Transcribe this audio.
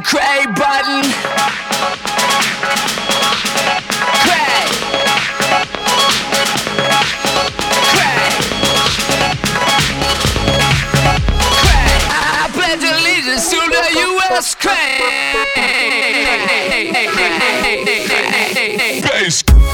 Cray button. Cray. Cray. Cray. I pledge allegiance to the U.S. Cray. Bass.